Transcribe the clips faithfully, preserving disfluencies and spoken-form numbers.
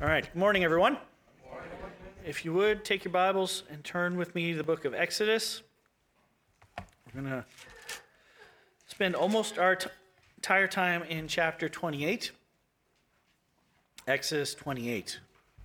All right, good morning, everyone. Good morning. If you would, take your Bibles and turn with me to the book of Exodus. We're going to spend almost our t- entire time in chapter twenty-eight. Exodus twenty-eight.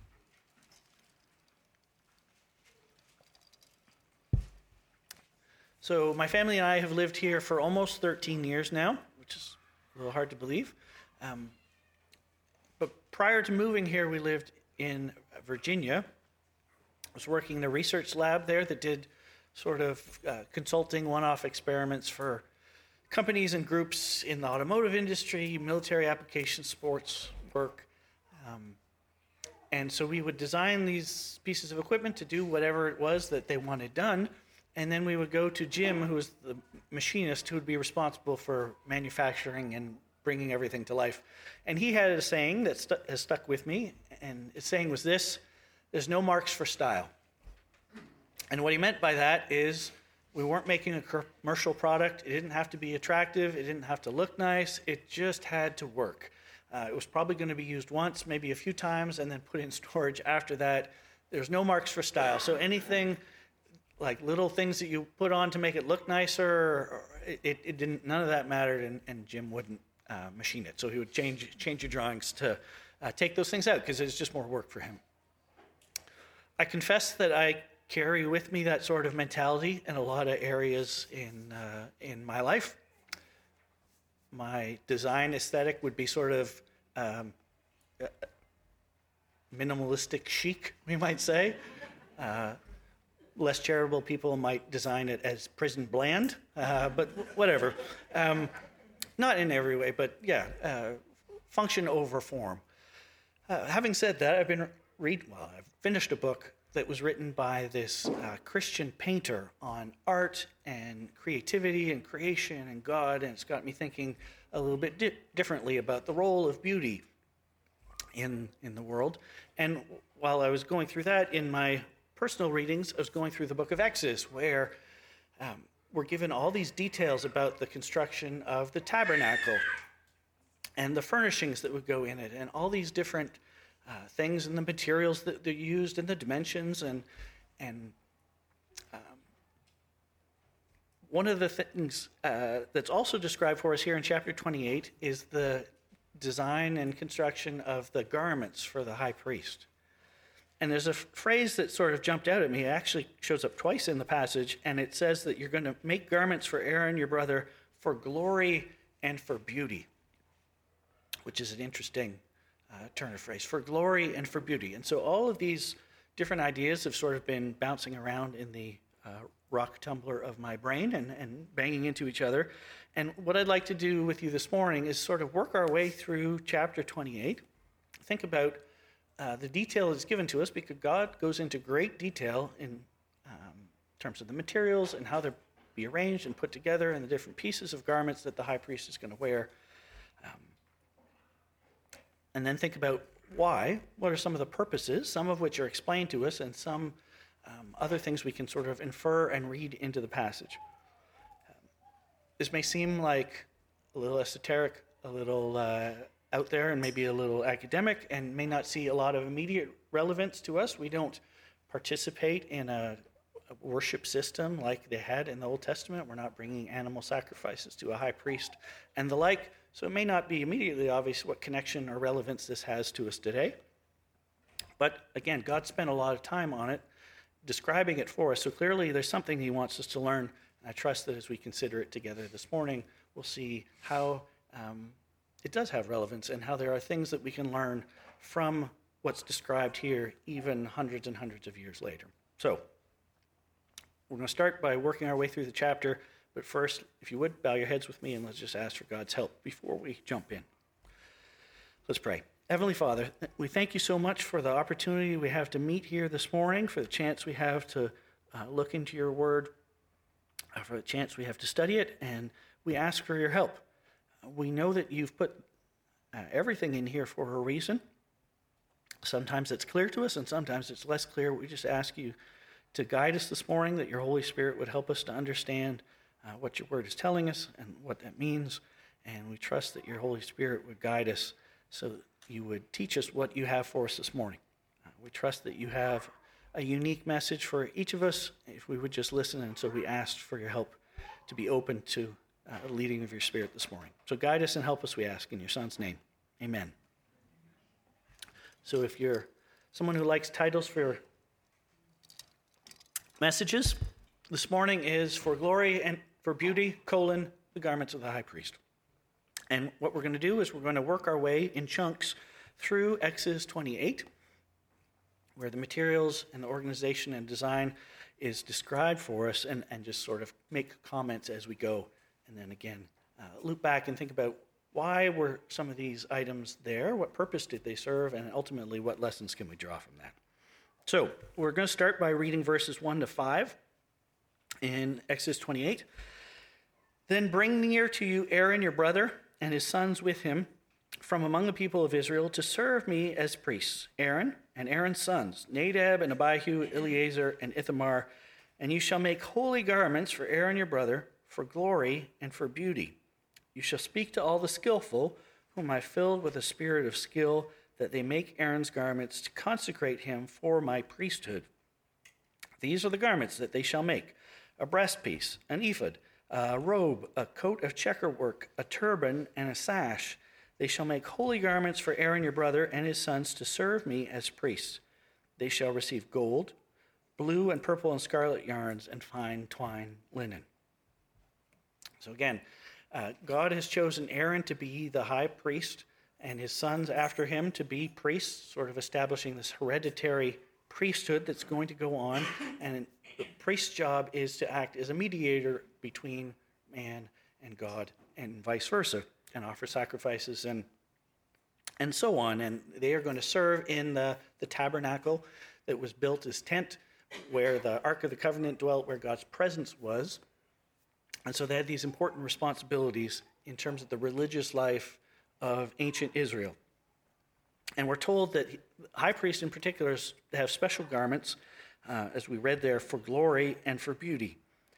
So my family and I have lived here for almost thirteen years now, which is a little hard to believe. Um, but prior to moving here, we lived in Virginia. I was working in a research lab there that did sort of uh, consulting one-off experiments for companies and groups in the automotive industry, military applications, sports work. Um, and so we would design these pieces of equipment to do whatever it was that they wanted done. And then we would go to Jim, who was the machinist who would be responsible for manufacturing and bringing everything to life. And he had a saying that stu- has stuck with me, and his saying was this: there's no marks for style. And what he meant by that is we weren't making a commercial product. It didn't have to be attractive. It didn't have to look nice. It just had to work. Uh, it was probably going to be used once, maybe a few times, and then put in storage after that. There's no marks for style. So anything like little things that you put on to make it look nicer, or it, it didn't, none of that mattered, and, and Jim wouldn't uh, machine it. So he would change change your drawings to uh, take those things out because it's just more work for him. I confess that I carry with me that sort of mentality in a lot of areas in uh, in my life. My design aesthetic would be sort of um, minimalistic chic, we might say. Uh, Less charitable people might design it as prison bland, uh, but whatever. Um, not in every way, but yeah, uh, function over form. Uh, having said that, I've been read. Well, I've finished a book that was written by this uh, Christian painter on art and creativity and creation and God, and it's got me thinking a little bit di- differently about the role of beauty in in the world. And while I was going through that in my personal readings, I was going through the book of Exodus, where um, we're given all these details about the construction of the tabernacle and the furnishings that would go in it, and all these different uh, things and the materials that they used and the dimensions. And and um, one of the things uh, that's also described for us here in chapter twenty-eight is the design and construction of the garments for the high priest. And there's a f- phrase that sort of jumped out at me. It actually shows up twice in the passage, and it says that you're going to make garments for Aaron, your brother, for glory and for beauty, which is an interesting uh, turn of phrase, for glory and for beauty. And so all of these different ideas have sort of been bouncing around in the uh, rock tumbler of my brain and, and banging into each other. And what I'd like to do with you this morning is sort of work our way through chapter twenty-eight, think about Uh, the detail is given to us because God goes into great detail in um, terms of the materials and how they're be arranged and put together and the different pieces of garments that the high priest is going to wear. Um, and then think about why, what are some of the purposes, some of which are explained to us, and some um, other things we can sort of infer and read into the passage. Um, this may seem like a little esoteric, a little uh, out there, and maybe a little academic, and may not see a lot of immediate relevance to us. We don't participate in a, a worship system like they had in the Old Testament. We're not bringing animal sacrifices to a high priest and the like, so it may not be immediately obvious what connection or relevance this has to us today. But again, God spent a lot of time on it, describing it for us, so clearly there's something he wants us to learn, and I trust that as we consider it together this morning, we'll see how um, it does have relevance and how there are things that we can learn from what's described here even hundreds and hundreds of years later. So we're going to start by working our way through the chapter, but first, if you would, bow your heads with me and let's just ask for God's help before we jump in. Let's pray. Heavenly Father, we thank you so much for the opportunity we have to meet here this morning, for the chance we have to uh, look into your word, uh, for the chance we have to study it, and we ask for your help. We know that you've put uh, everything in here for a reason. Sometimes it's clear to us, and sometimes it's less clear. We just ask you to guide us this morning, that your Holy Spirit would help us to understand uh, what your word is telling us and what that means. And we trust that your Holy Spirit would guide us so you would teach us what you have for us this morning. Uh, we trust that you have a unique message for each of us if we would just listen, and so we asked for your help to be open to uh, the leading of your Spirit this morning. So guide us and help us, we ask, in your Son's name. Amen. So if you're someone who likes titles for messages, this morning is For Glory and for Beauty, colon, the garments of the high priest. And what we're going to do is we're going to work our way in chunks through Exodus twenty-eight, where the materials and the organization and design is described for us, and, and just sort of make comments as we go. And then again, uh, loop back and think about why were some of these items there, what purpose did they serve, and ultimately what lessons can we draw from that. So we're going to start by reading verses one to five in Exodus twenty-eight. Then bring near to you Aaron your brother and his sons with him from among the people of Israel to serve me as priests, Aaron and Aaron's sons, Nadab and Abihu, Eleazar and Ithamar. And you shall make holy garments for Aaron your brother, for glory and for beauty. You shall speak to all the skillful, whom I filled with a spirit of skill, that they make Aaron's garments to consecrate him for my priesthood. These are the garments that they shall make: a breastpiece, an ephod, a robe, a coat of checkerwork, a turban, and a sash. They shall make holy garments for Aaron your brother and his sons to serve me as priests. They shall receive gold, blue and purple and scarlet yarns, and fine twine linen. So again, uh, God has chosen Aaron to be the high priest and his sons after him to be priests, sort of establishing this hereditary priesthood that's going to go on. And the priest's job is to act as a mediator between man and God, and vice versa, and offer sacrifices and and so on. And they are going to serve in the, the tabernacle that was built as tent, where the Ark of the Covenant dwelt, where God's presence was. And so they had these important responsibilities in terms of the religious life of ancient Israel. And we're told that high priests in particular have special garments, uh, as we read there, for glory and for beauty.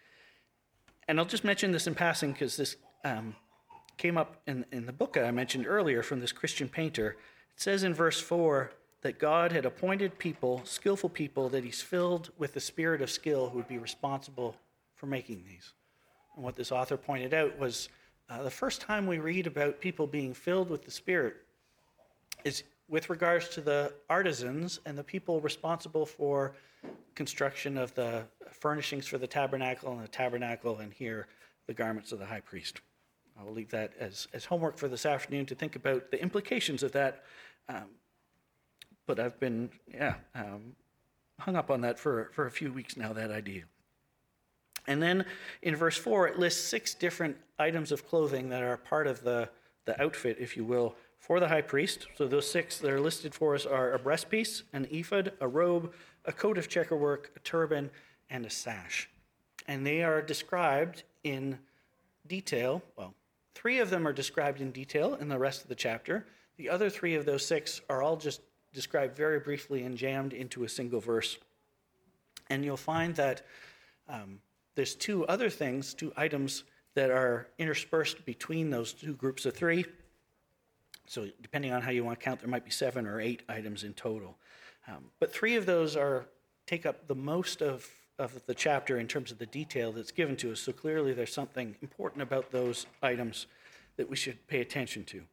And I'll just mention this in passing because this um, came up in, in the book I mentioned earlier from this Christian painter. It says in verse four that God had appointed people, skillful people, that he's filled with the spirit of skill who would be responsible for making these. And what this author pointed out was uh, the first time we read about people being filled with the Spirit is with regards to the artisans and the people responsible for construction of the furnishings for the tabernacle and the tabernacle, and here the garments of the high priest. I will leave that as, as homework for this afternoon to think about the implications of that. Um, but I've been, yeah, um, hung up on that for, for a few weeks now, that idea. And then in verse four, it lists six different items of clothing that are part of the, the outfit, if you will, for the high priest. So those six that are listed for us are a breastpiece, an ephod, a robe, a coat of checkerwork, a turban, and a sash. And they are described in detail. Well, three of them are described in detail in the rest of the chapter. The other three of those six are all just described very briefly and jammed into a single verse. And you'll find that um, there's two other things, two items that are interspersed between those two groups of three. So depending on how you want to count, there might be seven or eight items in total. Um, but three of those are take up the most of, of the chapter in terms of the detail that's given to us. So clearly there's something important about those items that we should pay attention to.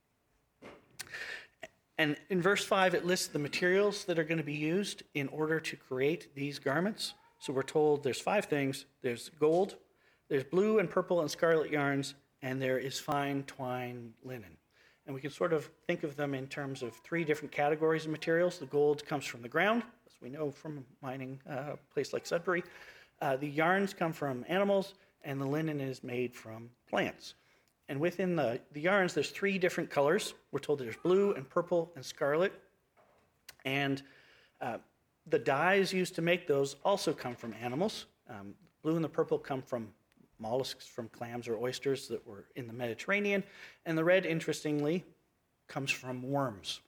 And in verse five, it lists the materials that are going to be used in order to create these garments. So we're told there's five things. There's gold, there's blue and purple and scarlet yarns, and there is fine twine linen. And we can sort of think of them in terms of three different categories of materials. The gold comes from the ground, as we know from mining uh, a place like Sudbury. Uh, the yarns come from animals, and the linen is made from plants. And within the, the yarns, there's three different colors. We're told there's blue and purple and scarlet. And uh, the dyes used to make those also come from animals. Um, blue and the purple come from mollusks, from clams or oysters that were in the Mediterranean. And the red, interestingly, comes from worms.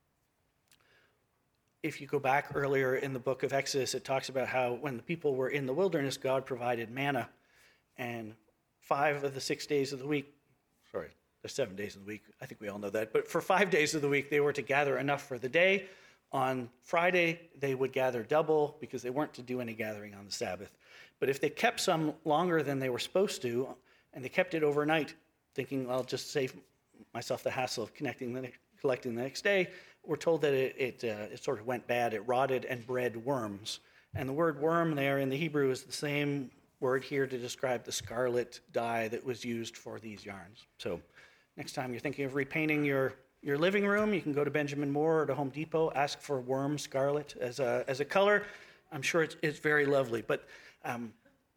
If you go back earlier in the book of Exodus, it talks about how when the people were in the wilderness, God provided manna. And five of the six days of the week, sorry, there's seven days in the week. I think we all know that. But for five days of the week, they were to gather enough for the day. On Friday, they would gather double because they weren't to do any gathering on the Sabbath. But if they kept some longer than they were supposed to, and they kept it overnight, thinking, I'll just save myself the hassle of connecting the, collecting the next day, we're told that it, it, uh, it sort of went bad. It rotted and bred worms. And the word worm there in the Hebrew is the same word here to describe the scarlet dye that was used for these yarns. So next time you're thinking of repainting your, your living room, you can go to Benjamin Moore or to Home Depot, ask for worm scarlet as a, as a color. I'm sure it's, it's very lovely, but um,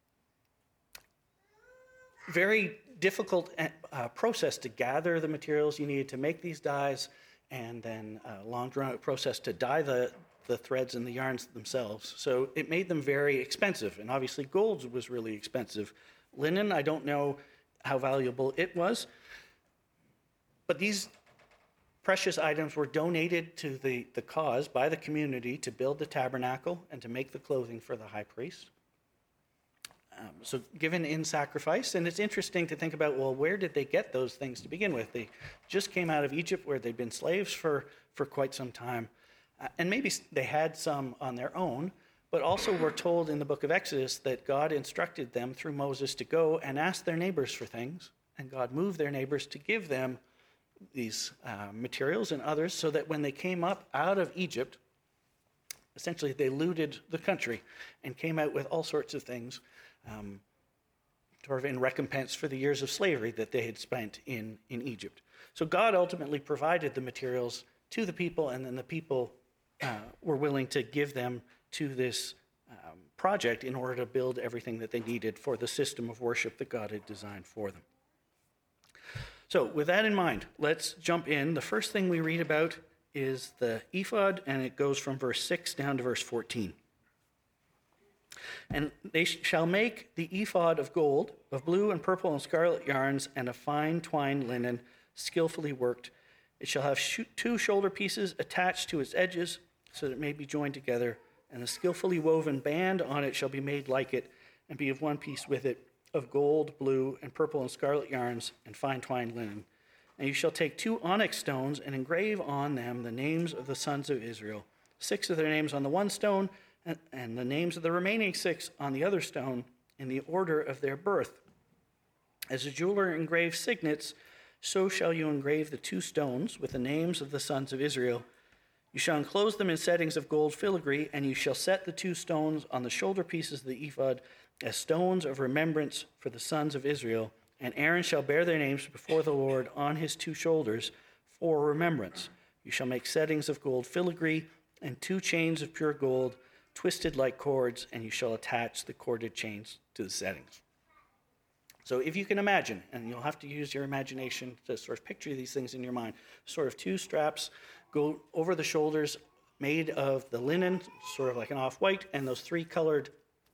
very difficult uh, process to gather the materials you needed to make these dyes, and then a long drawn-out process to dye the, the threads and the yarns themselves. So it made them very expensive, and obviously gold was really expensive. Linen, I don't know how valuable it was, but these precious items were donated to the, the cause by the community to build the tabernacle and to make the clothing for the high priest. Um, so given in sacrifice, and it's interesting to think about, well, where did they get those things to begin with? They just came out of Egypt where they'd been slaves for, for quite some time. Uh, and maybe they had some on their own, but also we're told in the book of Exodus that God instructed them through Moses to go and ask their neighbors for things, and God moved their neighbors to give them these uh, materials and others, so that when they came up out of Egypt, essentially they looted the country and came out with all sorts of things, um, sort of in recompense for the years of slavery that they had spent in, in Egypt. So God ultimately provided the materials to the people, and then the people uh, were willing to give them to this um, project in order to build everything that they needed for the system of worship that God had designed for them. So with that in mind, let's jump in. The first thing we read about is the ephod, and it goes from verse six down to verse fourteen. And they shall make the ephod of gold, of blue and purple and scarlet yarns, and of fine twined linen, skillfully worked. It shall have two shoulder pieces attached to its edges, so that it may be joined together, and a skillfully woven band on it shall be made like it, and be of one piece with it, of gold, blue, and purple and scarlet yarns, and fine twined linen. And you shall take two onyx stones and engrave on them the names of the sons of Israel, six of their names on the one stone, and, and the names of the remaining six on the other stone, in the order of their birth. As a jeweler engraves signets, so shall you engrave the two stones with the names of the sons of Israel. You shall enclose them in settings of gold filigree, and you shall set the two stones on the shoulder pieces of the ephod as stones of remembrance for the sons of Israel. And Aaron shall bear their names before the Lord on his two shoulders for remembrance. You shall make settings of gold filigree and two chains of pure gold, twisted like cords, and you shall attach the corded chains to the settings. So if you can imagine, and you'll have to use your imagination to sort of picture these things in your mind, sort of two straps go over the shoulders made of the linen, sort of like an off-white, and those three colored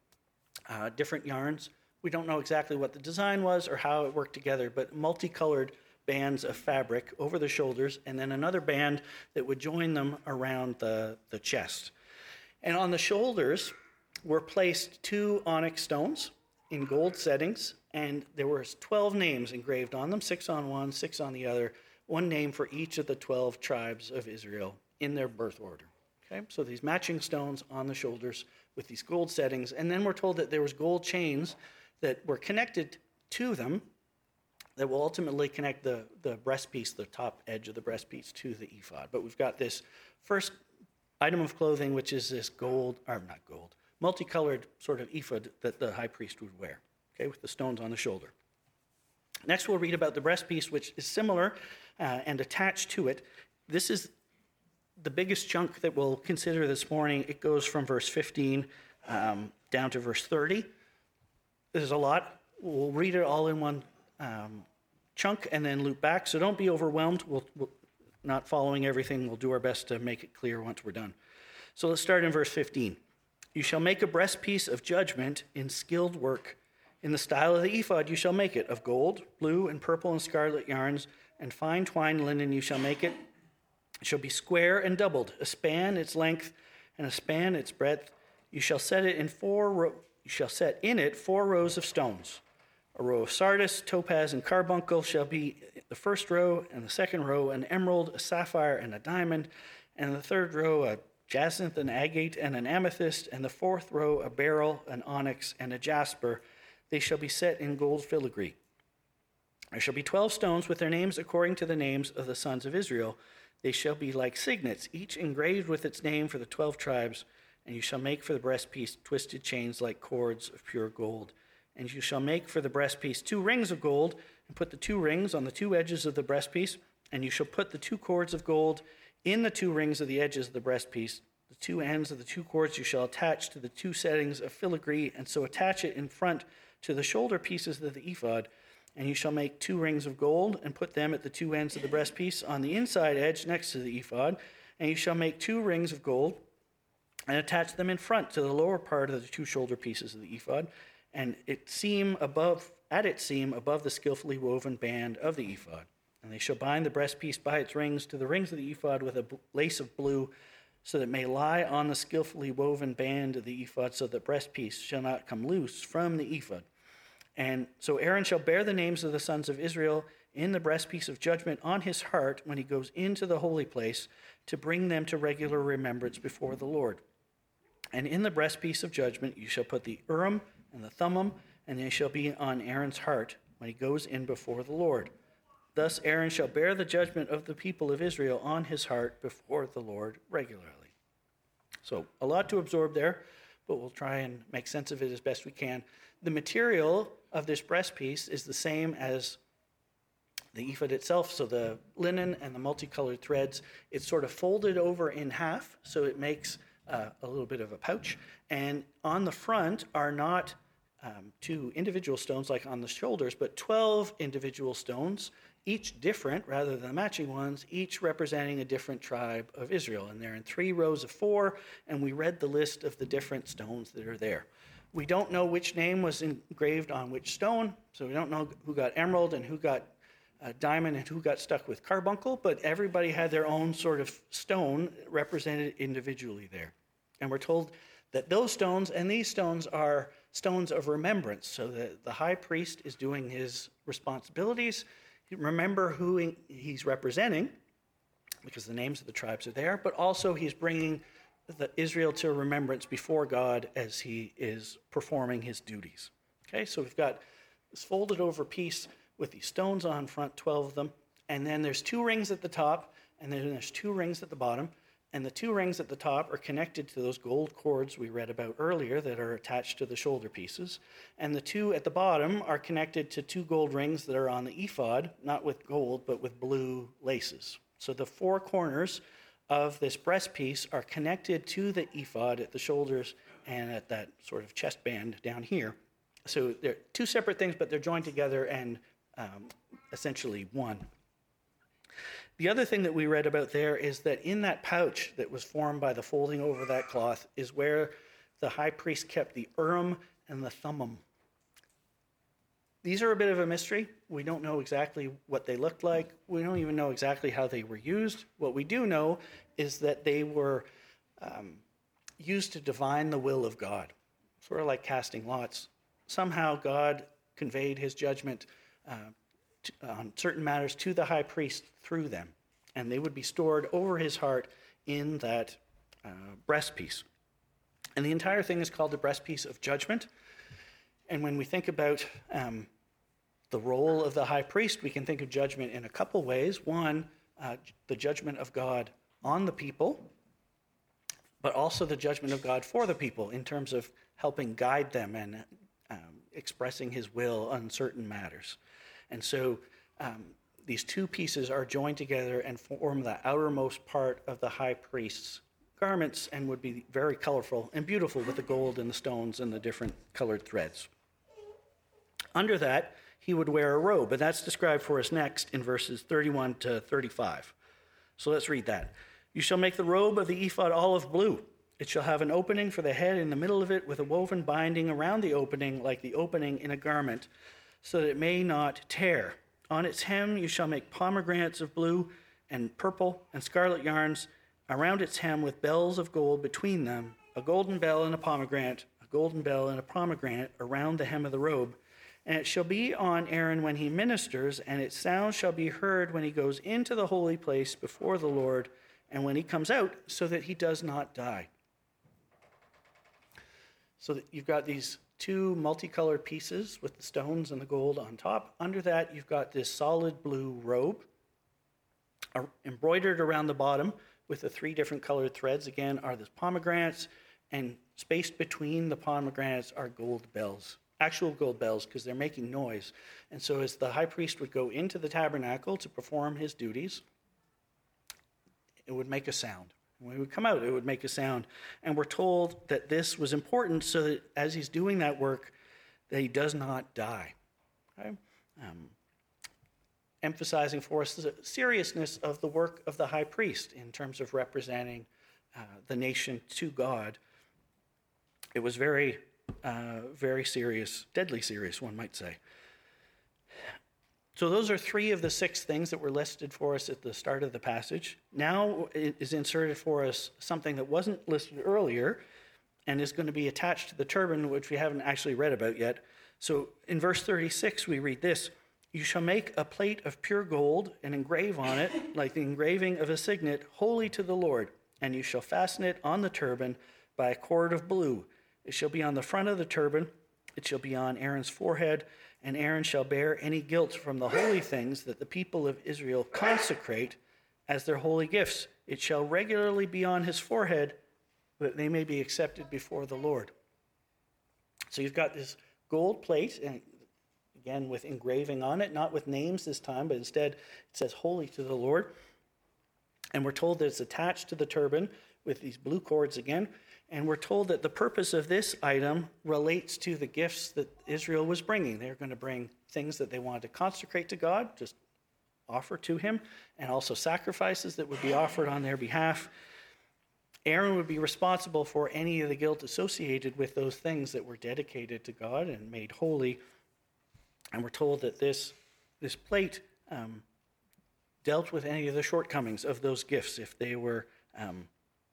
uh, different yarns. We don't know exactly what the design was or how it worked together, but multicolored bands of fabric over the shoulders, and then another band that would join them around the, the chest. And on the shoulders were placed two onyx stones in gold settings, and there were twelve names engraved on them, six on one, six on the other, one name for each of the twelve tribes of Israel in their birth order. Okay, so these matching stones on the shoulders with these gold settings, and then we're told that there was gold chains that were connected to them that will ultimately connect the, the breastpiece, the top edge of the breastpiece, to the ephod. But we've got this first item of clothing, which is this gold, or not gold, multicolored sort of ephod that the high priest would wear, okay, with the stones on the shoulder. Next, we'll read about the breastpiece, which is similar uh, and attached to it. This is the biggest chunk that we'll consider this morning. It goes from verse fifteen um, down to verse thirty. There's a lot. We'll read it all in one um, chunk and then loop back, so don't be overwhelmed. We'll, we'll not following everything. We'll do our best to make it clear once we're done. So let's start in verse fifteen. You shall make a breastpiece of judgment in skilled work. In the style of the ephod you shall make it, of gold, blue, and purple and scarlet yarns, and fine twined linen you shall make it. It shall be square and doubled, a span its length, and a span its breadth. You shall set it in four ro- you shall set in it four rows of stones. A row of sardis, topaz, and carbuncle shall be the first row and the second row an emerald, a sapphire, and a diamond, and the third row a jacinth, an agate, and an amethyst, and the fourth row a beryl, an onyx, and a jasper. They shall be set in gold filigree. There shall be twelve stones with their names according to the names of the sons of Israel. They shall be like signets, each engraved with its name for the twelve tribes. And you shall make for the breastpiece twisted chains like cords of pure gold. And you shall make for the breastpiece two rings of gold, and put the two rings on the two edges of the breastpiece. And you shall put the two cords of gold in the two rings of the edges of the breastpiece. The two ends of the two cords you shall attach to the two settings of filigree, and so attach it in front to the shoulder pieces of the ephod. And you shall make two rings of gold, and put them at the two ends of the breastpiece on the inside edge next to the ephod. And you shall make two rings of gold, and attach them in front to the lower part of the two shoulder pieces of the ephod, and it seam above, at its seam above the skillfully woven band of the ephod. And they shall bind the breastpiece by its rings to the rings of the ephod with a lace of blue, so that it may lie on the skillfully woven band of the ephod, so that the breastpiece shall not come loose from the ephod. And so Aaron shall bear the names of the sons of Israel in the breastpiece of judgment on his heart when he goes into the holy place, to bring them to regular remembrance before the Lord. And in the breastpiece of judgment you shall put the Urim and the Thummim, and they shall be on Aaron's heart when he goes in before the Lord. Thus Aaron shall bear the judgment of the people of Israel on his heart before the Lord regularly. So a lot to absorb there, but we'll try and make sense of it as best we can. The material of this breastpiece is the same as the ephod itself, so the linen and the multicolored threads, it's sort of folded over in half, so it makes Uh, a little bit of a pouch, and on the front are not um, two individual stones like on the shoulders, but twelve individual stones, each different rather than matching ones, each representing a different tribe of Israel. And they're in three rows of four, and we read the list of the different stones that are there. We don't know which name was engraved on which stone, so we don't know who got emerald and who got Uh, diamond and who got stuck with carbuncle, but everybody had their own sort of stone represented individually there. And we're told that those stones and these stones are stones of remembrance, so that the high priest is doing his responsibilities. Remember who he's representing, because the names of the tribes are there, but also he's bringing the Israel to remembrance before God as he is performing his duties. Okay, so we've got this folded over piece with these stones on front, twelve of them, and then there's two rings at the top, and then there's two rings at the bottom, and the two rings at the top are connected to those gold cords we read about earlier that are attached to the shoulder pieces, and the two at the bottom are connected to two gold rings that are on the ephod, not with gold, but with blue laces. So the four corners of this breastpiece are connected to the ephod at the shoulders and at that sort of chest band down here. So they're two separate things, but they're joined together and Um, essentially one. The other thing that we read about there is that in that pouch that was formed by the folding over that cloth is where the high priest kept the Urim and the Thummim. These are a bit of a mystery. We don't know exactly what they looked like. We don't even know exactly how they were used. What we do know is that they were um, used to divine the will of God, sort of like casting lots. Somehow God conveyed his judgment Uh, to, on certain matters to the high priest through them, and they would be stored over his heart in that uh, breastpiece. And the entire thing is called the breastpiece of judgment. And when we think about um, the role of the high priest, we can think of judgment in a couple ways. One, uh, the judgment of God on the people, but also the judgment of God for the people in terms of helping guide them and um, expressing his will on certain matters. And so um, these two pieces are joined together and form the outermost part of the high priest's garments, and would be very colorful and beautiful with the gold and the stones and the different colored threads. Under that, he would wear a robe, and that's described for us next in verses thirty-one to thirty-five. So let's read that. You shall make the robe of the ephod olive blue. It shall have an opening for the head in the middle of it, with a woven binding around the opening like the opening in a garment, so that it may not tear. On its hem you shall make pomegranates of blue and purple and scarlet yarns around its hem, with bells of gold between them, a golden bell and a pomegranate, a golden bell and a pomegranate around the hem of the robe. And it shall be on Aaron when he ministers, and its sound shall be heard when he goes into the holy place before the Lord, and when he comes out, so that he does not die. So that you've got these two multicolored pieces with the stones and the gold on top. Under that, you've got this solid blue robe, uh, embroidered around the bottom with the three different colored threads. Again, are the pomegranates, and spaced between the pomegranates are gold bells. Actual gold bells, because they're making noise. And so as the high priest would go into the tabernacle to perform his duties, it would make a sound. When he would come out, it would make a sound. And we're told that this was important so that as he's doing that work, that he does not die. Okay? Um, emphasizing for us the seriousness of the work of the high priest in terms of representing uh, the nation to God. It was very Uh, very serious, deadly serious, one might say. So those are three of the six things that were listed for us at the start of the passage. Now it is inserted for us something that wasn't listed earlier and is going to be attached to the turban, which we haven't actually read about yet. So in verse thirty-six, we read this: "You shall make a plate of pure gold and engrave on it, like the engraving of a signet, holy to the Lord, and you shall fasten it on the turban by a cord of blue. It shall be on the front of the turban, it shall be on Aaron's forehead, and Aaron shall bear any guilt from the holy things that the people of Israel consecrate as their holy gifts. It shall regularly be on his forehead, that they may be accepted before the Lord." So you've got this gold plate, and again with engraving on it, not with names this time, but instead it says holy to the Lord. And we're told that it's attached to the turban with these blue cords again. And we're told that the purpose of this item relates to the gifts that Israel was bringing. They're going to bring things that they wanted to consecrate to God, just offer to him, and also sacrifices that would be offered on their behalf. Aaron would be responsible for any of the guilt associated with those things that were dedicated to God and made holy. And we're told that this, this plate um, dealt with any of the shortcomings of those gifts. If they were um,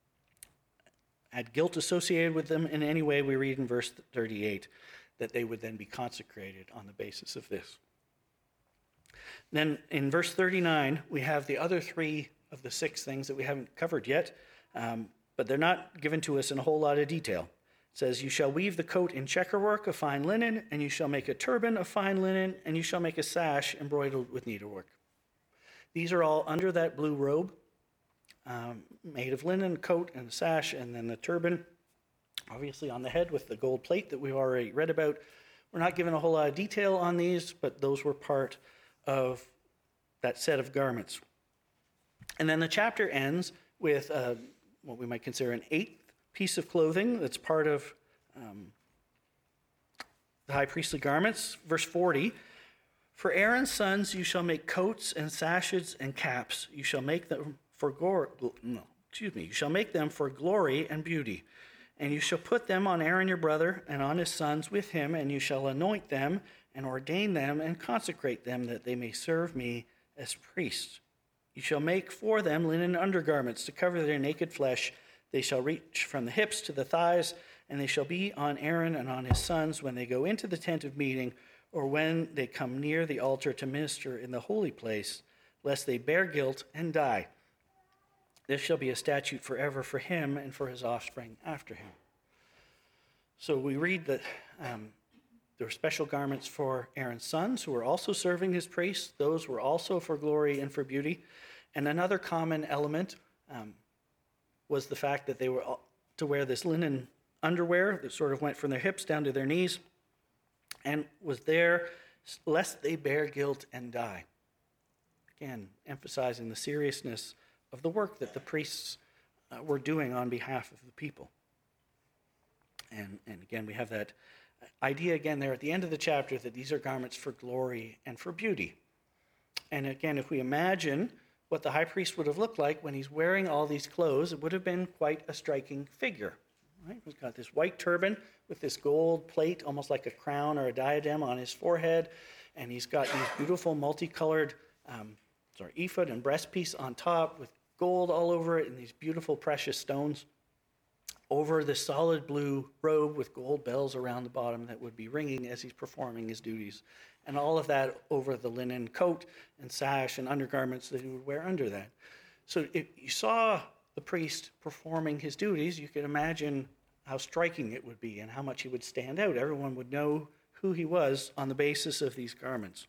had guilt associated with them in any way, we read in verse thirty-eight that they would then be consecrated on the basis of this. Then in verse thirty-nine, we have the other three of the six things that we haven't covered yet, um, but they're not given to us in a whole lot of detail. It says, "You shall weave the coat in checkerwork of fine linen, and you shall make a turban of fine linen, and you shall make a sash embroidered with needlework." These are all under that blue robe, Um, made of linen, coat and sash, and then the turban, obviously on the head with the gold plate that we've already read about. We're not given a whole lot of detail on these, but those were part of that set of garments. And then the chapter ends with uh, what we might consider an eighth piece of clothing that's part of um, the high priestly garments. Verse forty, "For Aaron's sons you shall make coats and sashes and caps. You shall make them for glory, no, excuse me, you shall make them for glory and beauty. And you shall put them on Aaron your brother and on his sons with him, and you shall anoint them and ordain them and consecrate them that they may serve me as priests. You shall make for them linen undergarments to cover their naked flesh. They shall reach from the hips to the thighs, and they shall be on Aaron and on his sons when they go into the tent of meeting, or when they come near the altar to minister in the holy place, lest they bear guilt and die. This shall be a statute forever for him and for his offspring after him." So we read that um, there were special garments for Aaron's sons, who were also serving as priests. Those were also for glory and for beauty. And another common element um, was the fact that they were to wear this linen underwear that sort of went from their hips down to their knees, and was there lest they bear guilt and die. Again, emphasizing the seriousness of the work that the priests uh, were doing on behalf of the people. And, and again, we have that idea again there at the end of the chapter that these are garments for glory and for beauty. And again, if we imagine what the high priest would have looked like when he's wearing all these clothes, it would have been quite a striking figure. Right? He's got this white turban with this gold plate, almost like a crown or a diadem on his forehead, and he's got these beautiful multicolored um, sorry, ephod and breastpiece on top with gold all over it and these beautiful precious stones. over the solid blue robe with gold bells around the bottom that would be ringing as he's performing his duties. And all of that over the linen coat and sash and undergarments that he would wear under that. So if you saw the priest performing his duties, you could imagine how striking it would be and how much he would stand out. Everyone would know who he was on the basis of these garments.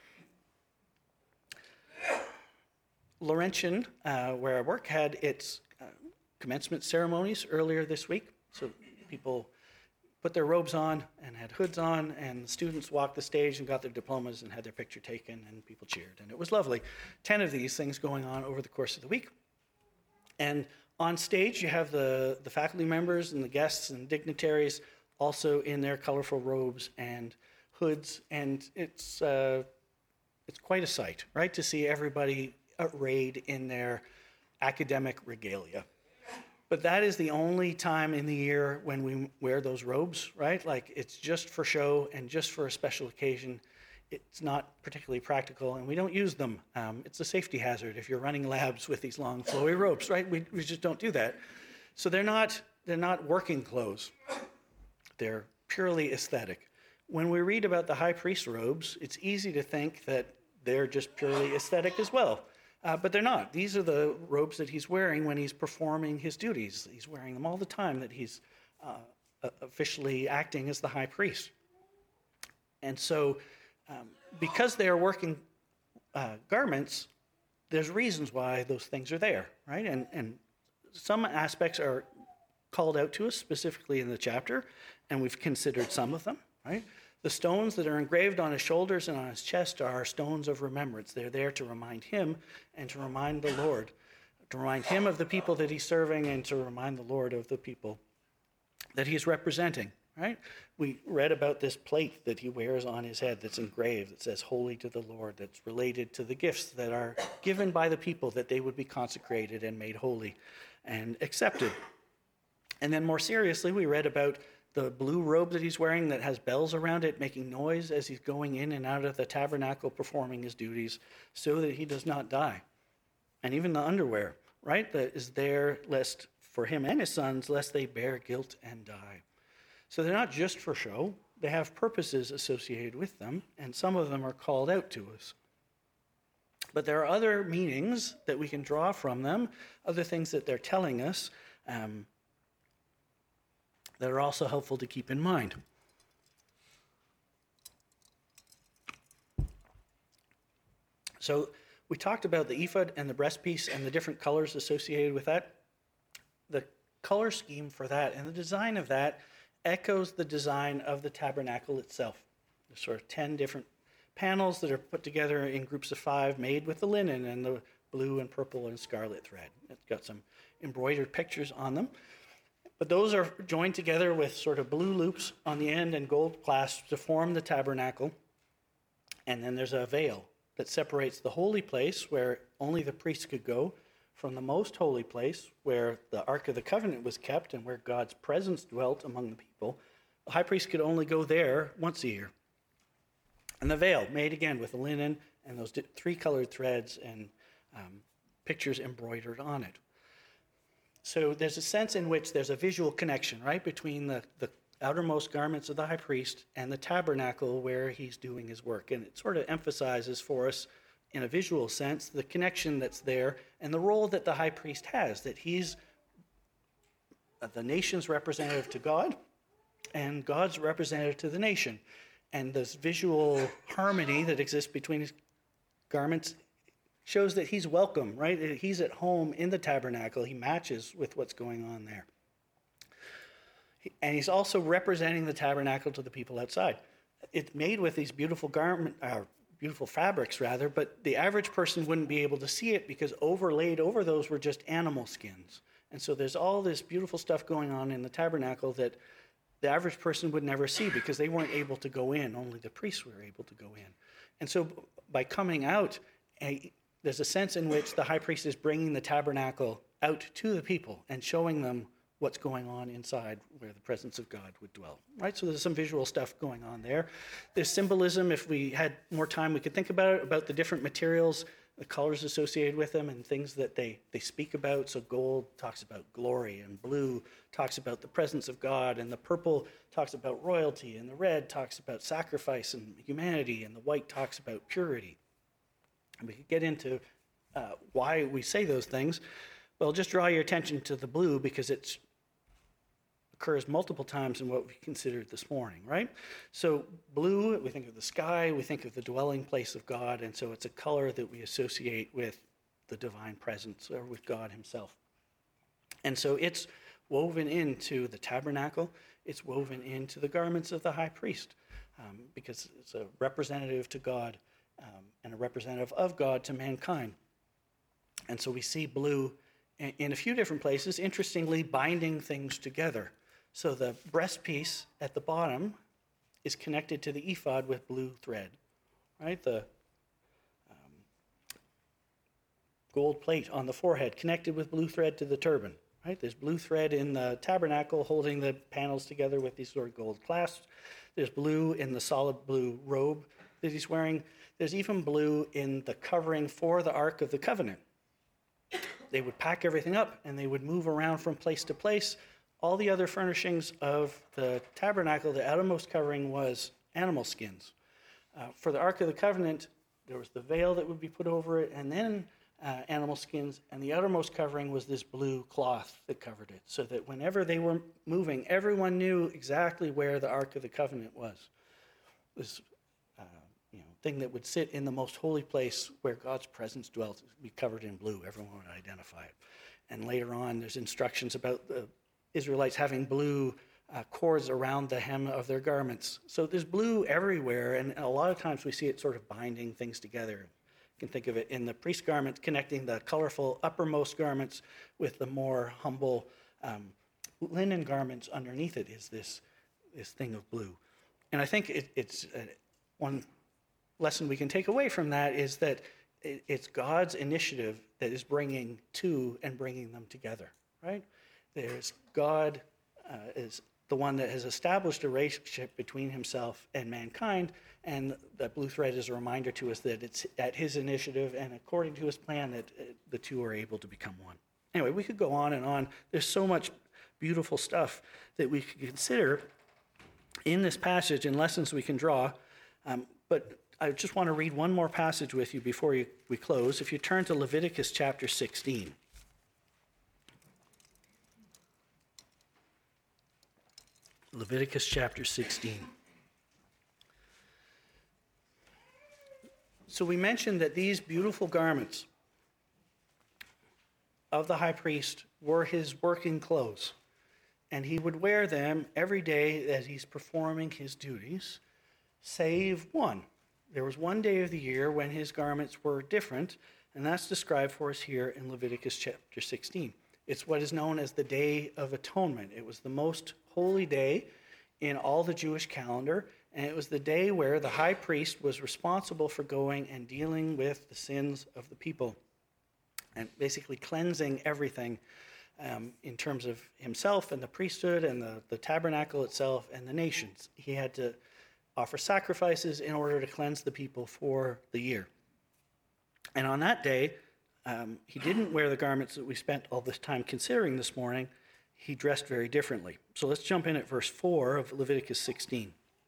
Laurentian, uh, where I work, had its uh, commencement ceremonies earlier this week. So people put their robes on and had hoods on, and the students walked the stage and got their diplomas and had their picture taken, and people cheered. And it was lovely. Ten of these things going on over the course of the week. And on stage, you have the, the faculty members and the guests and dignitaries also in their colorful robes and hoods. And it's, uh, it's quite a sight, right, to see everybody arrayed in their academic regalia. But that is the only time in the year when we wear those robes, right? Like, it's just for show and just for a special occasion. It's not particularly practical, and we don't use them. Um, it's a safety hazard if you're running labs with these long, flowy robes, right? We, we just don't do that. So they're not, they're not working clothes. They're purely aesthetic. When we read about the high priest robes, it's easy to think that they're just purely aesthetic as well. Uh, but they're not. These are the robes that he's wearing when he's performing his duties. He's wearing them all the time that he's uh, officially acting as the high priest. And so um, because they are working uh, garments, there's reasons why those things are there, right? And, and some aspects are called out to us specifically in the chapter, and we've considered some of them, right? The stones that are engraved on his shoulders and on his chest are stones of remembrance. They're there to remind him and to remind the Lord, to remind him of the people that he's serving and to remind the Lord of the people that he's representing, right? We read about this plate that he wears on his head that's engraved that says, "Holy to the Lord," that's related to the gifts that are given by the people that they would be consecrated and made holy and accepted. And then more seriously, we read about the blue robe that he's wearing that has bells around it, making noise as he's going in and out of the tabernacle, performing his duties, so that he does not die. And even the underwear, right, that is there lest for him and his sons, lest they bear guilt and die. So they're not just for show. They have purposes associated with them, and some of them are called out to us. But there are other meanings that we can draw from them, other things that they're telling us, um, that are also helpful to keep in mind. So we talked about the ephod and the breastpiece and the different colors associated with that. The color scheme for that and the design of that echoes the design of the tabernacle itself. There's sort of ten different panels that are put together in groups of five, made with the linen and the blue and purple and scarlet thread. It's got some embroidered pictures on them. But those are joined together with sort of blue loops on the end and gold clasps to form the tabernacle. And then there's a veil that separates the holy place, where only the priests could go, from the most holy place, where the Ark of the Covenant was kept and where God's presence dwelt among the people. The high priest could only go there once a year. And the veil, made again with the linen and those three colored threads and um, pictures embroidered on it. So there's a sense in which there's a visual connection, right, between the, the outermost garments of the high priest and the tabernacle where he's doing his work. And it sort of emphasizes for us, in a visual sense, the connection that's there and the role that the high priest has, that he's the nation's representative to God and God's representative to the nation. And this visual harmony that exists between his garments shows that he's welcome, right? He's at home in the tabernacle. He matches with what's going on there. And he's also representing the tabernacle to the people outside. It's made with these beautiful garment, uh, beautiful fabrics rather, but the average person wouldn't be able to see it because overlaid over those were just animal skins. And so there's all this beautiful stuff going on in the tabernacle that the average person would never see because they weren't able to go in. Only the priests were able to go in. And so by coming out, a, there's a sense in which the high priest is bringing the tabernacle out to the people and showing them what's going on inside where the presence of God would dwell, right? So there's some visual stuff going on there. There's symbolism. If we had more time, we could think about it, about the different materials the colors associated with them and things that they, they speak about. So gold talks about glory, and blue talks about the presence of God, and the purple talks about royalty, and the red talks about sacrifice and humanity, and the white talks about purity. And we could get into uh, why we say those things. But I'll just draw your attention to the blue because it occurs multiple times in what we considered this morning, right? So blue, we think of the sky, we think of the dwelling place of God, and so it's a color that we associate with the divine presence or with God himself. And so it's woven into the tabernacle, it's woven into the garments of the high priest, um, because it's a representative to God um, and a representative of God to mankind. And so we see blue in, in a few different places, interestingly, binding things together. So the breastpiece at the bottom is connected to the ephod with blue thread, right? The um, gold plate on the forehead connected with blue thread to the turban, right? There's blue thread in the tabernacle holding the panels together with these sort of gold clasps. There's blue in the solid blue robe that he's wearing. There's even blue in the covering for the Ark of the Covenant. They would pack everything up and they would move around from place to place. All the other furnishings of the tabernacle, the outermost covering was animal skins. Uh, for the Ark of the Covenant, there was the veil that would be put over it, and then uh, animal skins, and the outermost covering was this blue cloth that covered it, so that whenever they were moving, everyone knew exactly where the Ark of the Covenant was. This uh, you know, thing that would sit in the most holy place where God's presence dwelt would be covered in blue. Everyone would identify it. And later on, there's instructions about the Israelites having blue uh, cords around the hem of their garments. So there's blue everywhere, and a lot of times we see it sort of binding things together. You can think of it in the priest garments, connecting the colorful uppermost garments with the more humble um, linen garments underneath it is this, this thing of blue. And I think it, it's uh, one lesson we can take away from that is that it, it's God's initiative that is bringing two and bringing them together, right? There's God uh, is the one that has established a relationship between himself and mankind, and that blue thread is a reminder to us that it's at his initiative and according to his plan that uh, the two are able to become one. Anyway, we could go on and on. There's so much beautiful stuff that we could consider in this passage and lessons we can draw, um, but I just want to read one more passage with you before you, we close. If you turn to Leviticus chapter sixteen. Leviticus chapter sixteen. So we mentioned that these beautiful garments of the high priest were his working clothes, and he would wear them every day as he's performing his duties, save one. There was one day of the year when his garments were different, and that's described for us here in Leviticus chapter sixteen. It's what is known as the Day of Atonement. It was the most holy day in all the Jewish calendar, and it was the day where the high priest was responsible for going and dealing with the sins of the people and basically cleansing everything um, in terms of himself and the priesthood and the, the tabernacle itself and the nations. He had to offer sacrifices in order to cleanse the people for the year. And on that day, Um, he didn't wear the garments that we spent all this time considering this morning. He dressed very differently. So let's jump in at verse four of Leviticus sixteen.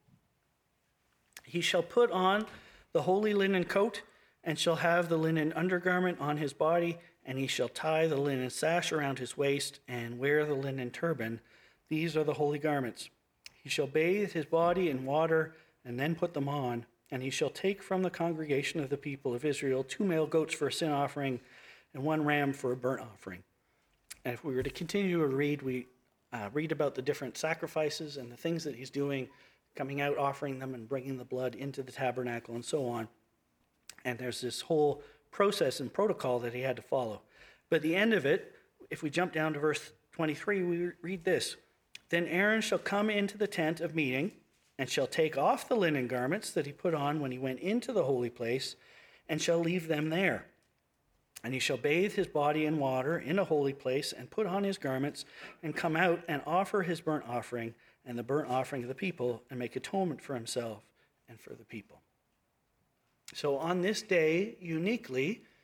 He shall put on the holy linen coat, and shall have the linen undergarment on his body, and he shall tie the linen sash around his waist, and wear the linen turban. These are the holy garments. He shall bathe his body in water, and then put them on. And he shall take from the congregation of the people of Israel two male goats for a sin offering and one ram for a burnt offering. And if we were to continue to read, we uh, read about the different sacrifices and the things that he's doing, coming out, offering them, and bringing the blood into the tabernacle and so on. And there's this whole process and protocol that he had to follow. But at the end of it, if we jump down to verse twenty-three, we read this. Then Aaron shall come into the tent of meeting, and shall take off the linen garments that he put on when he went into the holy place, and shall leave them there. And he shall bathe his body in water in a holy place, and put on his garments, and come out and offer his burnt offering and the burnt offering of the people, and make atonement for himself and for the people. So on this day, uniquely,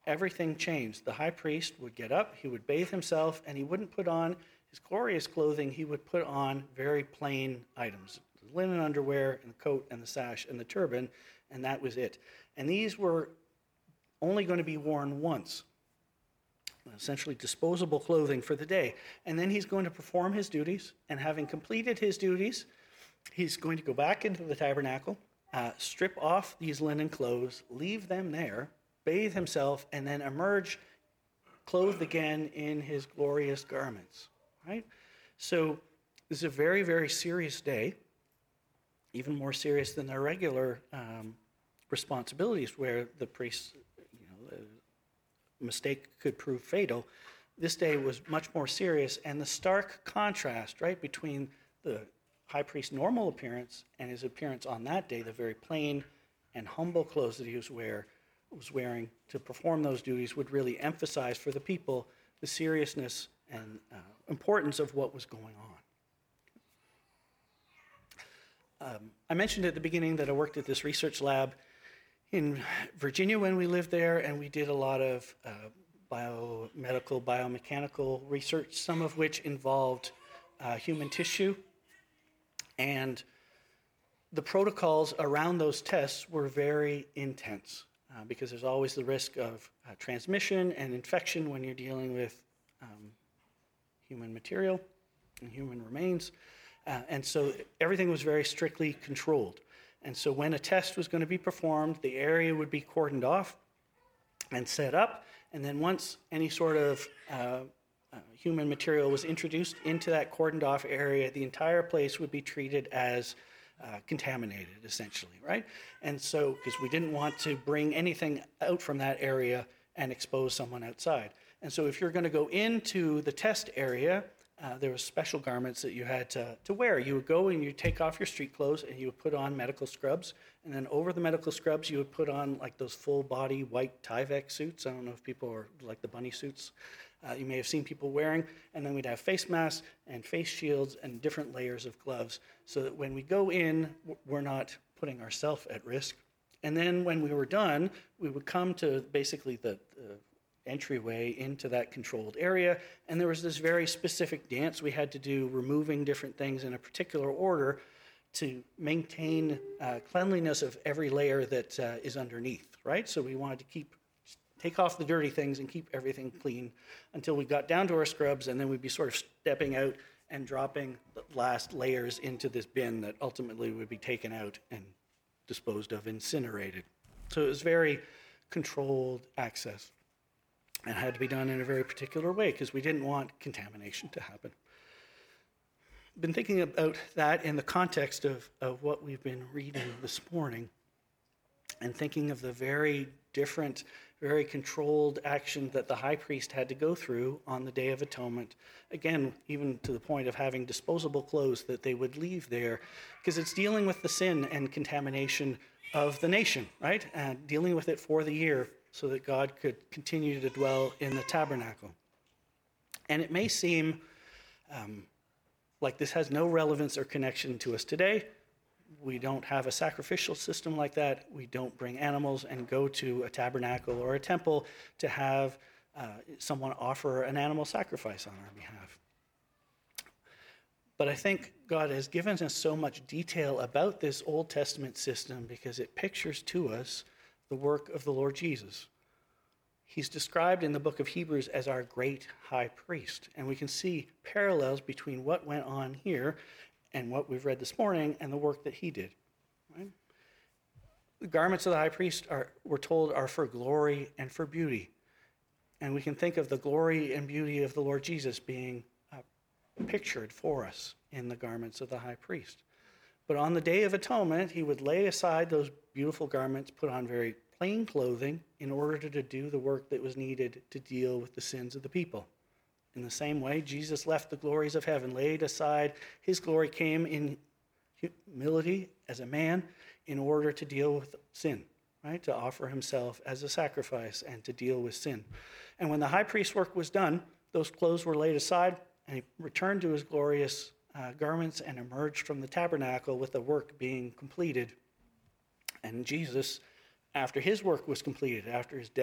everything changed. The high priest would get up, he would bathe himself, and he wouldn't put on his glorious clothing. He would put on very plain items, the linen underwear and the coat and the sash and the turban, and that was it. And these were only going to be worn once, essentially disposable clothing for the day. And then he's going to perform his duties, and having completed his duties, he's going to go back into the tabernacle, uh, strip off these linen clothes, leave them there, bathe himself, and then emerge clothed again in his glorious garments, right? So this is a very, very serious day, even more serious than their regular um, responsibilities, where the priests, you know, a mistake could prove fatal. This day was much more serious, and the stark contrast, right, between the high priest's normal appearance and his appearance on that day, the very plain and humble clothes that he was, wear, was wearing to perform those duties, would really emphasize for the people the seriousness and uh, importance of what was going on. Um, I mentioned at the beginning that I worked at this research lab in Virginia when we lived there, and we did a lot of uh, biomedical, biomechanical research, some of which involved uh, human tissue. And the protocols around those tests were very intense uh, because there's always the risk of uh, transmission and infection when you're dealing with um, human material and human remains. Uh, and so everything was very strictly controlled. And so when a test was going to be performed, the area would be cordoned off and set up. And then once any sort of uh, uh, human material was introduced into that cordoned off area, the entire place would be treated as uh, contaminated, essentially, right? And so, because we didn't want to bring anything out from that area and expose someone outside. And so if you're going to go into the test area, Uh, there were special garments that you had to, to wear. You would go and you take off your street clothes and you would put on medical scrubs. And then over the medical scrubs, you would put on like those full body white Tyvek suits. I don't know if people are like the bunny suits. Uh, you may have seen people wearing. And then we'd have face masks and face shields and different layers of gloves so that when we go in, we're not putting ourselves at risk. And then when we were done, we would come to basically the, the entryway into that controlled area, and there was this very specific dance we had to do, removing different things in a particular order to maintain uh, cleanliness of every layer that uh, is underneath, right? So we wanted to keep, take off the dirty things and keep everything clean until we got down to our scrubs, and then we'd be sort of stepping out and dropping the last layers into this bin that ultimately would be taken out and disposed of, incinerated. So it was very controlled access. And it had to be done in a very particular way because we didn't want contamination to happen. I've been thinking about that in the context of, of what we've been reading this morning and thinking of the very different, very controlled action that the high priest had to go through on the Day of Atonement. Again, even to the point of having disposable clothes that they would leave there because it's dealing with the sin and contamination of the nation, right? And dealing with it for the year, so that God could continue to dwell in the tabernacle. And it may seem um, like this has no relevance or connection to us today. We don't have a sacrificial system like that. We don't bring animals and go to a tabernacle or a temple to have uh, someone offer an animal sacrifice on our behalf. But I think God has given us so much detail about this Old Testament system because it pictures to us the work of the Lord Jesus. He's described in the book of Hebrews as our great high priest, and we can see parallels between what went on here and what we've read this morning and the work that he did. Right? The garments of the high priest are, we're told, are for glory and for beauty, and we can think of the glory and beauty of the Lord Jesus being uh, pictured for us in the garments of the high priest. But on the Day of Atonement, he would lay aside those beautiful garments, put on very plain clothing in order to do the work that was needed to deal with the sins of the people. In the same way, Jesus left the glories of heaven, laid aside his glory, came in humility as a man in order to deal with sin, right? To offer himself as a sacrifice and to deal with sin. And when the high priest's work was done, those clothes were laid aside and he returned to his glorious uh, garments and emerged from the tabernacle with the work being completed. And Jesus, after his work was completed, after his death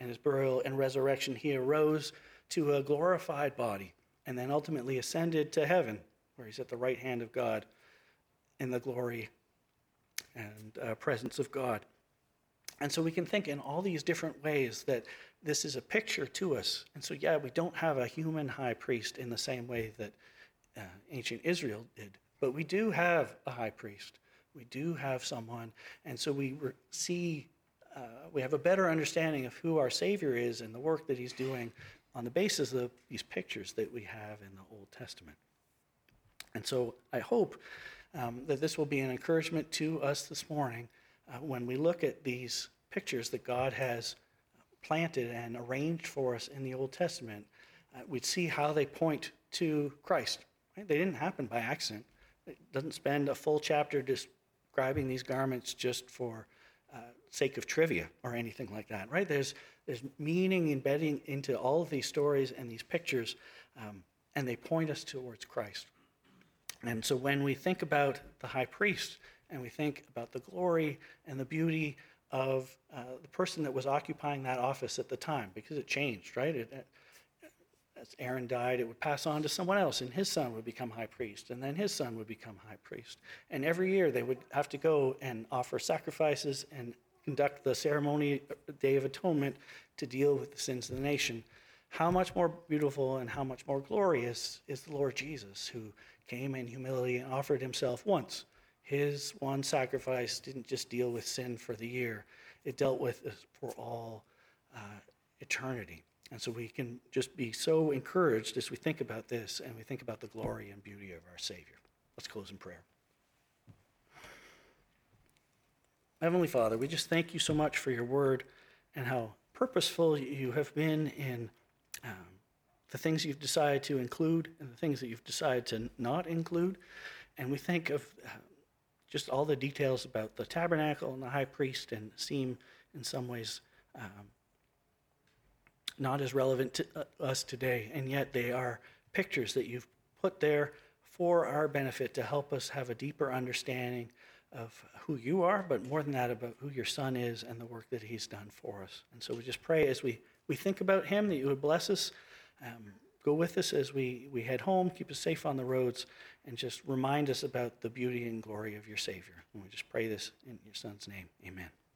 and his burial and resurrection, he arose to a glorified body and then ultimately ascended to heaven, where he's at the right hand of God in the glory and uh, presence of God. And so we can think in all these different ways that this is a picture to us. And so, yeah, we don't have a human high priest in the same way that uh, ancient Israel did, but we do have a high priest. We do have someone, and so we re- see, uh, we have a better understanding of who our Savior is and the work that he's doing on the basis of these pictures that we have in the Old Testament. And so I hope um, that this will be an encouragement to us this morning uh, when we look at these pictures that God has planted and arranged for us in the Old Testament. Uh, we'd see how they point to Christ. Right? They didn't happen by accident. It doesn't spend a full chapter describing these garments just for uh, sake of trivia or anything like that, right? There's there's meaning embedding into all of these stories and these pictures, um, and they point us towards Christ. And so when we think about the high priest and we think about the glory and the beauty of uh, the person that was occupying that office at the time, because it changed, right? It, it, as Aaron died, it would pass on to someone else, and his son would become high priest, and then his son would become high priest. And every year they would have to go and offer sacrifices and conduct the ceremony, Day of Atonement, to deal with the sins of the nation. How much more beautiful and how much more glorious is the Lord Jesus, who came in humility and offered himself once. His one sacrifice didn't just deal with sin for the year. It dealt with it for all uh, eternity. And so we can just be so encouraged as we think about this and we think about the glory and beauty of our Savior. Let's close in prayer. Heavenly Father, we just thank you so much for your word and how purposeful you have been in um, the things you've decided to include and the things that you've decided to not include. And we think of uh, just all the details about the tabernacle and the high priest and seem in some ways um, not as relevant to uh, us today, and yet they are pictures that you've put there for our benefit to help us have a deeper understanding of who you are, but more than that, about who your son is and the work that he's done for us. And so we just pray as we, we think about him that you would bless us, um, go with us as we, we head home, keep us safe on the roads, and just remind us about the beauty and glory of your Savior. And we just pray this in your son's name. Amen.